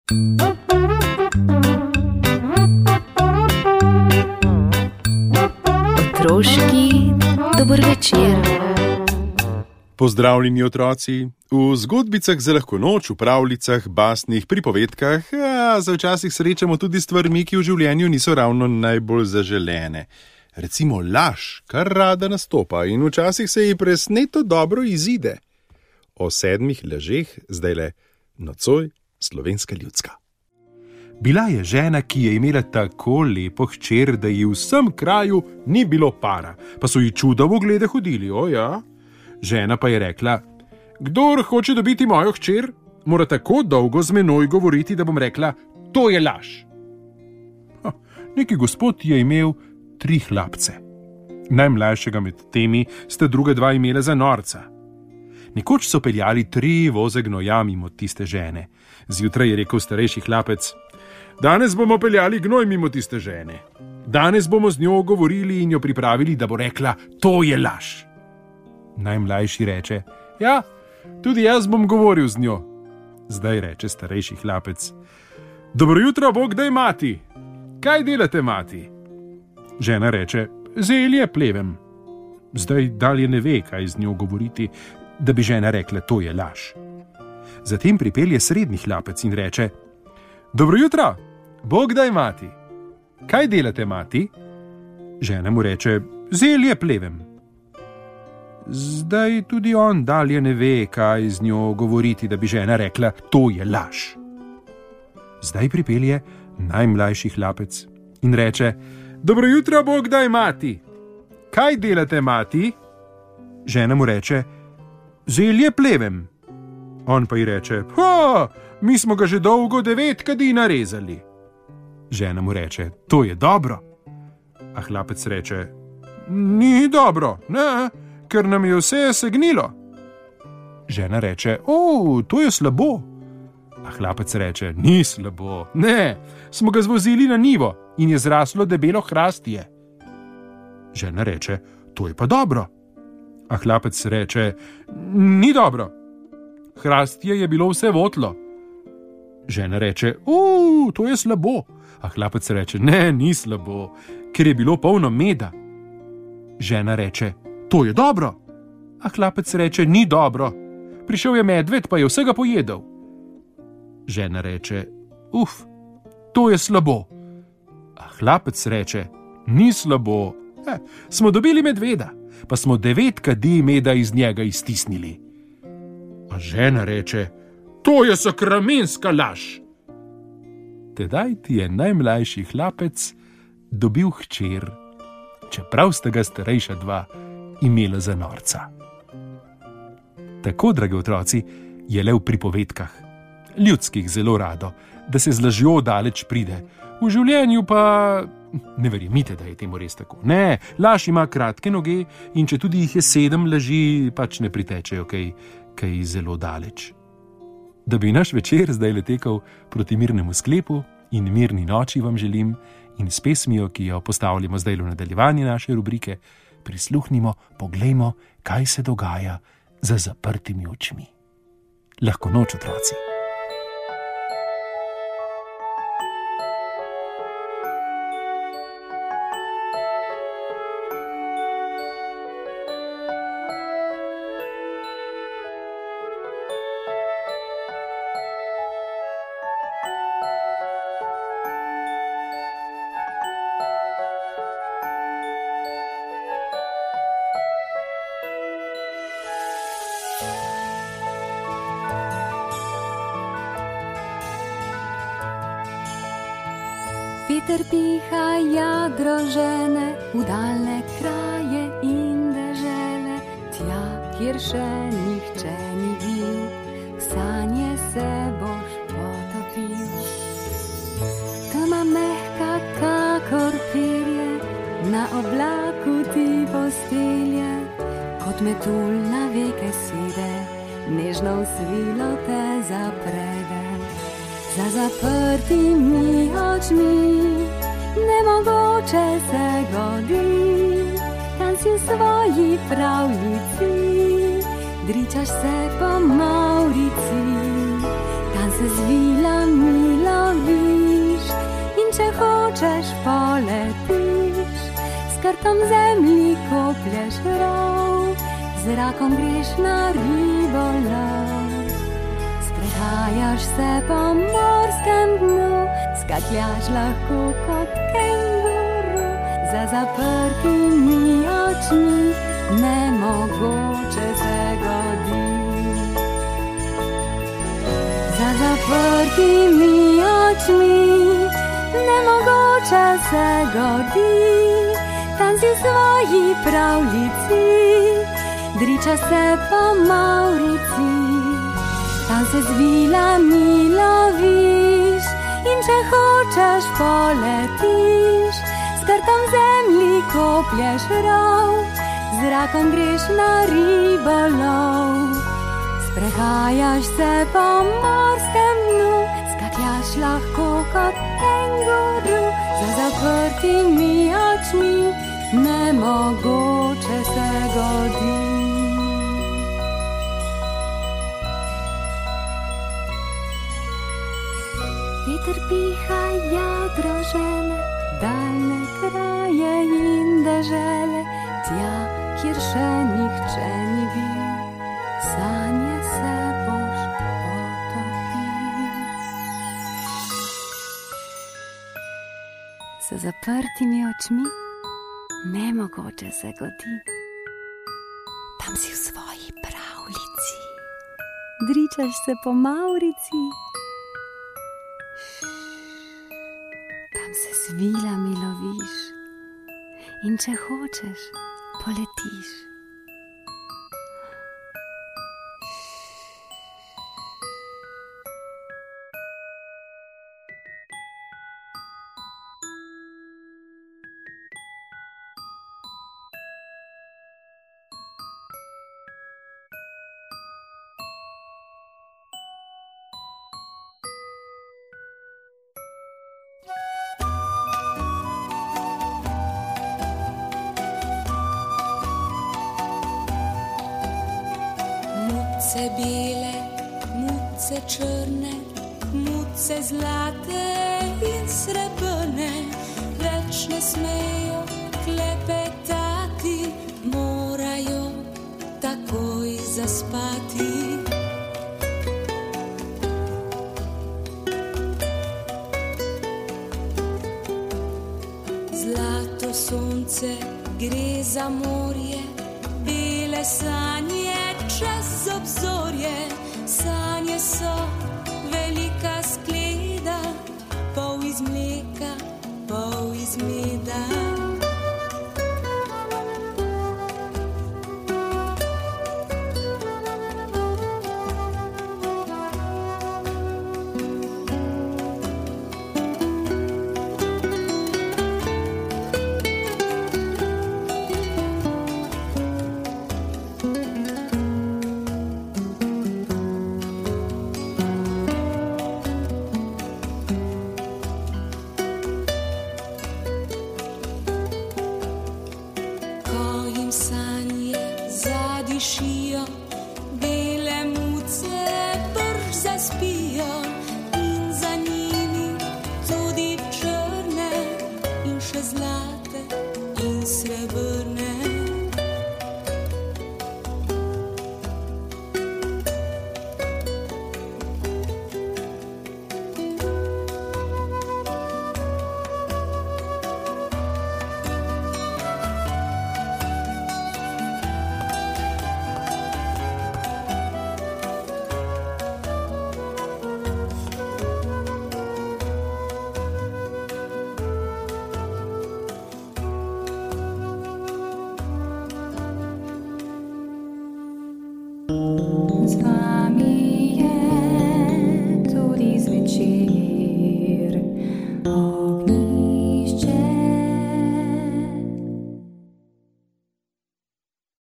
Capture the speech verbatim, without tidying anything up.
Otroški dober večer. Pozdravljeni otroci. V zgodbicah za lahko noč, v pravljicah, basnih, pripovedkah, a za včasih srečamo tudi stvarmi, ki v življenju niso ravno najbolj zaželene. Recimo laž, kar rada nastopa in včasih se ji presneto dobro izide. O sedmih lažeh zdajle nocoj slovenska ljudska. Bila je žena, ki je imela tako lepo hčer, da ji v vsem kraju ni bilo para, pa so ji čuda v oglede hodili, o ja. Žena pa je rekla: kdor hoče dobiti mojo hčer, mora tako dolgo z menoj govoriti, da bom rekla, to je laž. Ha, neki gospod je imel tri hlapce. Najmlajšega med temi sta druga dva imela za norca. Nekoč so peljali tri voze gnoja mimo tiste žene. Zjutraj je rekel starejši hlapec: danes bomo peljali gnoj mimo tiste žene. Danes bomo z njo govorili in jo pripravili, da bo rekla, to je laž. Najmlajši reče: ja, tudi jaz bom govoril z njo. Zdaj reče starejši hlapec: dobro jutro, Bog daj mati. Kaj delate, mati? Žena reče: zelje plevem. Zdaj dalje ne ve, kaj z njo govoriti, da bi žena rekla, to je laž. Zatem pripelje srednji hlapec in reče: dobro jutro, Bog daj mati. Kaj delate, mati? Žena mu reče: zelje plevem. Zdaj tudi on dalje ne ve, kaj z njo govoriti, da bi žena rekla, to je laž. Zdaj pripelje najmlajši hlapec in reče: dobro jutro, Bog daj mati. Kaj delate, mati? Žena mu reče: zelje plevem. On pa ji reče: ha, mi smo ga že dolgo devet kadi narezali. Žena mu reče: to je dobro. A hlapec reče: ni dobro, ne, ker nam je vse segnilo. Žena reče: o, to je slabo. A hlapec reče: ni slabo, ne, smo ga zvozili na njivo in je zraslo debelo hrastje. Žena reče: to je pa dobro. A hlapec reče: ni dobro. Hrastje je bilo vse votlo. Žena reče: o, to je slabo. A hlapec reče: ne, ni slabo, ker je bilo polno meda. Žena reče: to je dobro. A hlapec reče: ni dobro. Prišel je medved, pa je vsega pojedel. Žena reče: uf, to je slabo. A hlapec reče: ni slabo. Eh, smo dobili medveda, pa smo devet kadi meda iz njega iztisnili. A žena reče: to je sakramenska laž. Tedaj ti je najmlajši hlapec dobil hčer, čeprav sta ga starejša dva imela za norca. Tako, dragi otroci, je le v pripovedkah, ljudskih zelo rado, da se z lažjo daleč pride, v življenju pa ne verjemite, da je temu res tako. Ne, laž ima kratke noge in če tudi jih je sedem laži, pač ne pritečejo kaj, kaj zelo daleč. Da bi naš večer zdaj letekal proti mirnemu sklepu in mirni noči vam želim in s pesmijo, ki jo postavljamo zdaj v nadaljevanje naše rubrike, prisluhnimo, poglejmo, kaj se dogaja za zaprtimi očmi. Lahko noč, otroci. Veter piha, jadro žene v daljne kraje in dežele, tja, kjer še nihče ni bil, v sanje se boš potopil. Tema mehka kakor perje, na oblaku ti postelje, kot metulj na veke sede, nežno v svilo te zaprede. Za zaprtimi očmi nemogoče se godi, tam si v svoji pravljici, dričaš se po Maurici, tam se zvila mila kartom zemlji koplješ rov, zrakom greš na ribolov. Sprehajaš se po morskem dnu, skakljaš lahko kot kenguru. Za zaprtimi očmi nemogoče se godi. Za zaprtimi očmi nemogoče se godi. Tam si v svoji pravljici, driča se po Maurici. Tam se z vilami loviš in če hočeš poletiš. S kartom zemlji koplješ rov, zrakom greš na ribolov. Sprehajaš se po morskem dnu, skakljaš lahko kot kenguru. Za zaprtimi očmi nemogoče se godi. Veter piha jadro žene, daljne kraje in dežele, tja, kjer še nihče ni bil, sanje se boš potopil. Za zaprtimi očmi nemogoče se godi. Tam si v svoji pravljici, dričaš se po Maurici. Tam se z vilami loviš in če hočeš, poletiš. Muce bele, muce črne, muce zlate in srebrne, več ne smejo klepetati, morajo takoj zaspati. Zlato sonce gre za morje, bele sanje čez obzorje, sanje so